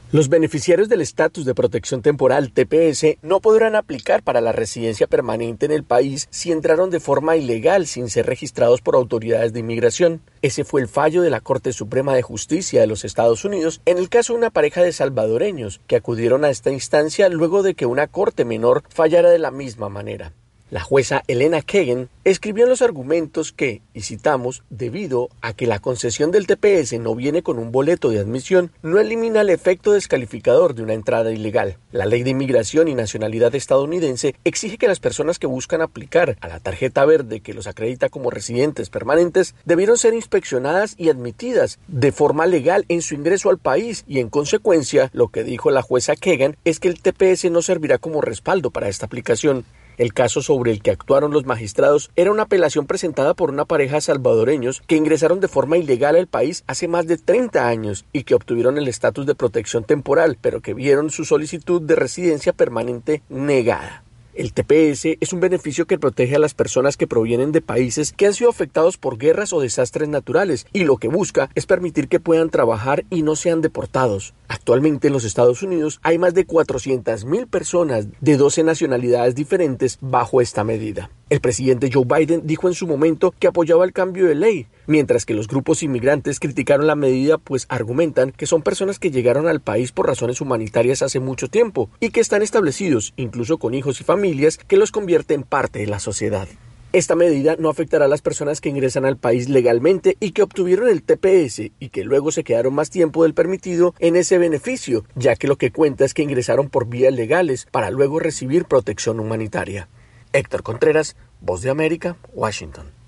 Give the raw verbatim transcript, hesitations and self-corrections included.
Los beneficiarios del estatus de protección temporal T P S no podrán aplicar para la residencia permanente en el país si entraron de forma ilegal sin ser registrados por autoridades de inmigración. Ese fue el fallo de la Corte Suprema de Justicia de los Estados Unidos en el caso de una pareja de salvadoreños que acudieron a esta instancia luego de que una corte menor fallara de la misma manera. La jueza Elena Kagan escribió en los argumentos que, y citamos, debido a que la concesión del T P S no viene con un boleto de admisión, no elimina el efecto descalificador de una entrada ilegal. La Ley de Inmigración y Nacionalidad estadounidense exige que las personas que buscan aplicar a la tarjeta verde que los acredita como residentes permanentes debieron ser inspeccionadas y admitidas de forma legal en su ingreso al país y, en consecuencia, lo que dijo la jueza Kagan es que el T P S no servirá como respaldo para esta aplicación. El caso sobre el que actuaron los magistrados era una apelación presentada por una pareja de salvadoreños que ingresaron de forma ilegal al país hace más de treinta años y que obtuvieron el estatus de protección temporal, pero que vieron su solicitud de residencia permanente negada. El T P S es un beneficio que protege a las personas que provienen de países que han sido afectados por guerras o desastres naturales y lo que busca es permitir que puedan trabajar y no sean deportados. Actualmente en los Estados Unidos hay más de cuatrocientas mil personas de doce nacionalidades diferentes bajo esta medida. El presidente Joe Biden dijo en su momento que apoyaba el cambio de ley, mientras que los grupos inmigrantes criticaron la medida pues argumentan que son personas que llegaron al país por razones humanitarias hace mucho tiempo y que están establecidos, incluso con hijos y familias, que los convierte en parte de la sociedad. Esta medida no afectará a las personas que ingresan al país legalmente y que obtuvieron el T P S y que luego se quedaron más tiempo del permitido en ese beneficio, ya que lo que cuenta es que ingresaron por vías legales para luego recibir protección humanitaria. Héctor Contreras, Voz de América, Washington.